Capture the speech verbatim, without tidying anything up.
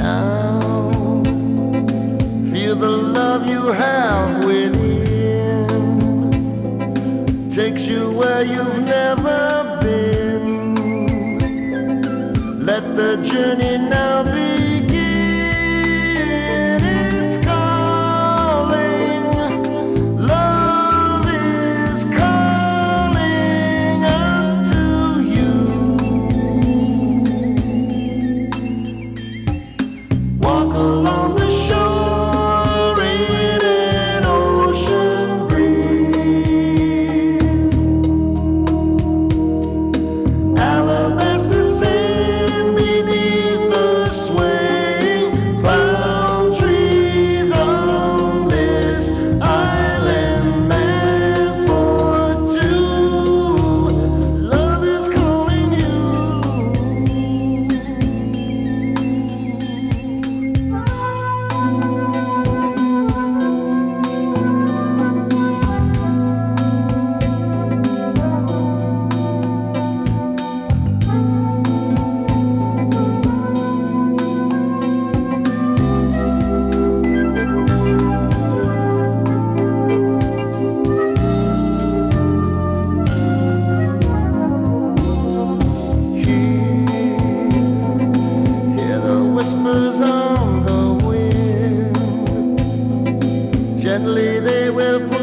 Now, feel the love you have within, takes you where you've never been. Let the journey now begin. It's calling, love is calling unto you. Walk along the shore in an ocean breeze. Alabaster sand beneath the swaying palm trees on this island meant for two. Love is calling you. Hear the whispers on the wind. Gently they will pull